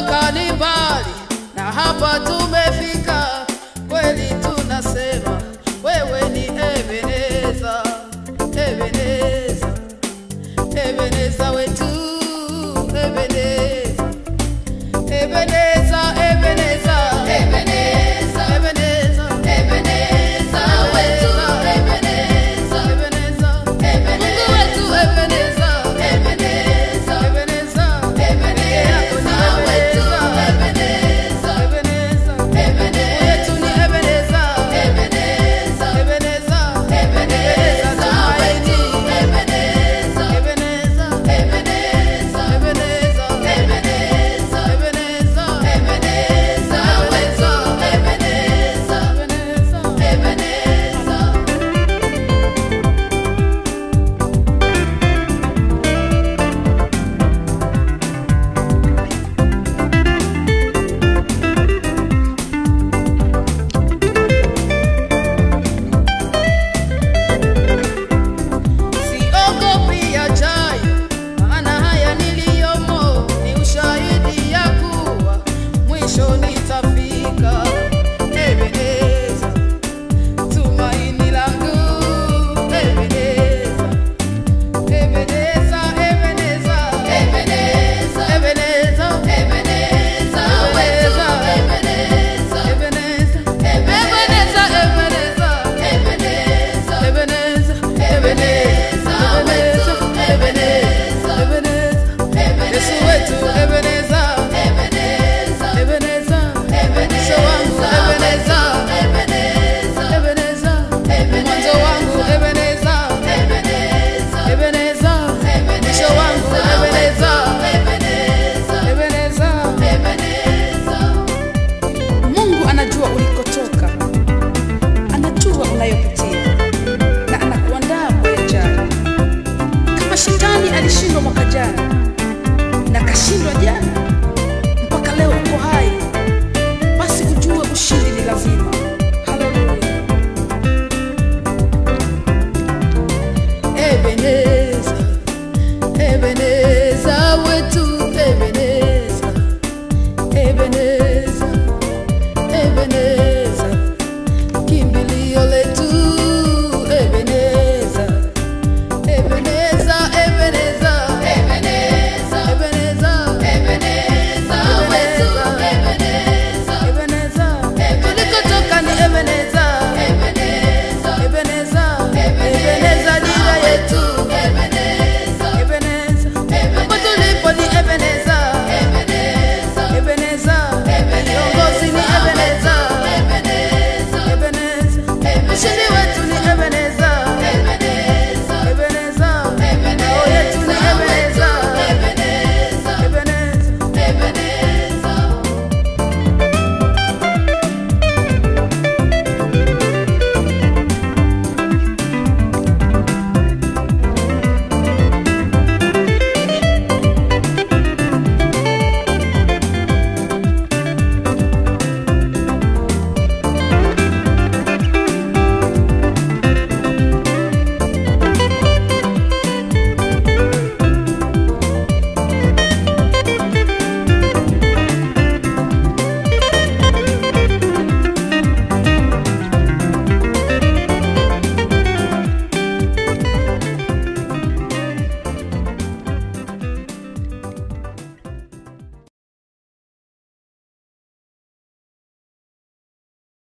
tulikotoka ni mbali, na hapa tumefika, kweli tunasema wewe ni Ebeneza, Ebeneza, Ebeneza wetu, Ebeneza, Ebeneza, Ebeneza, Ebeneza, Ebeneza, Ebeneza wetu, Ebeneza, Ebeneza, Mungu wetu, Ebeneza, Ebeneza, Ebeneza, Ebeneza wetu, Ebeneza, Ebeneza, wetu ni Ebeneza, Ebeneza, Ebeneza, Ebeneza tumaini, Ebeneza, Ebeneza, Ebeneza, Ebeneza, Ebeneza, Ebeneza, Ebeneza wetu, Ebeneza, Ebeneza, siogopi yajayo, maana haya niliyomo ni ushahidi ya kuwa mwisho nitafika. Ebeneza, tumaini langu, Ebeneza, Ebeneza, Ebeneza, Ebeneza, Ebeneza, Ebeneza wetu, Ebeneza, Ebeneza, Ebeneza, Ebeneza, Ebeneza, Ebeneza, Ebeneza wetu, Ebeneza, Ebeneza, Yesu wetu, Ebeneza, Ebeneza, Ebeneza, mwisho wangu, Ebeneza, Ebeneza, Ebeneza, mwanzo wangu, Ebeneza, Ebeneza, Ebeneza, mwisho wangu, Ebeneza, Ebeneza, Ebeneza. Mungu anajua ulikotoka, anajua unayopitia, na anakuandaa kwa yajayo. Kama shetani alishindwa mwaka jana na kashindwa jana, mpaka leo uko hai, basi ujue ushindi ni lazima. Haleluya. Ebeneza, Ebeneza.